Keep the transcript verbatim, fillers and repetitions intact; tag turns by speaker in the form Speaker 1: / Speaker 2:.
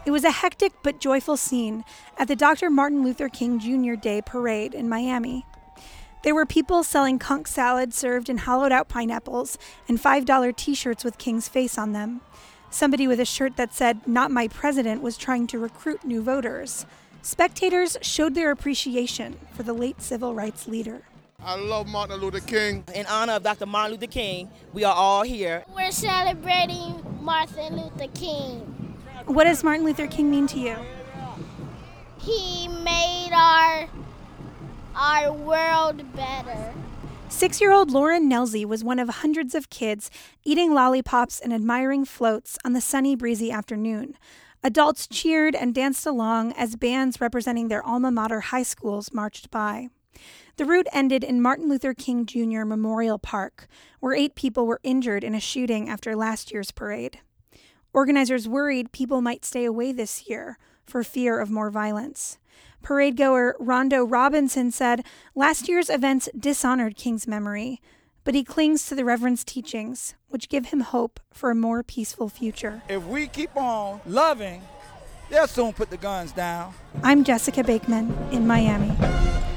Speaker 1: It was a hectic but joyful scene at the Doctor Martin Luther King Junior Day Parade in Miami. There were people selling conch salad served in hollowed-out pineapples and five dollar T-shirts with King's face on them. Somebody with a shirt that said, "Not my president," was trying to recruit new voters. Spectators showed their appreciation for the late civil rights leader.
Speaker 2: I love Martin Luther King.
Speaker 3: In honor of Doctor Martin Luther King, we are all here.
Speaker 4: We're celebrating Martin Luther King.
Speaker 1: What does Martin Luther King mean to you?
Speaker 4: He made our our world better.
Speaker 1: Six-year-old Lauren Nelsey was one of hundreds of kids eating lollipops and admiring floats on the sunny, breezy afternoon. Adults cheered and danced along as bands representing their alma mater high schools marched by. The route ended in Martin Luther King Junior Memorial Park, where eight people were injured in a shooting after last year's parade. Organizers worried people might stay away this year for fear of more violence. Parade goer Rondo Robinson said last year's events dishonored King's memory, but he clings to the Reverend's teachings, which give him hope for a more peaceful future.
Speaker 5: If we keep on loving, they'll soon put the guns down.
Speaker 1: I'm Jessica Bakeman in Miami.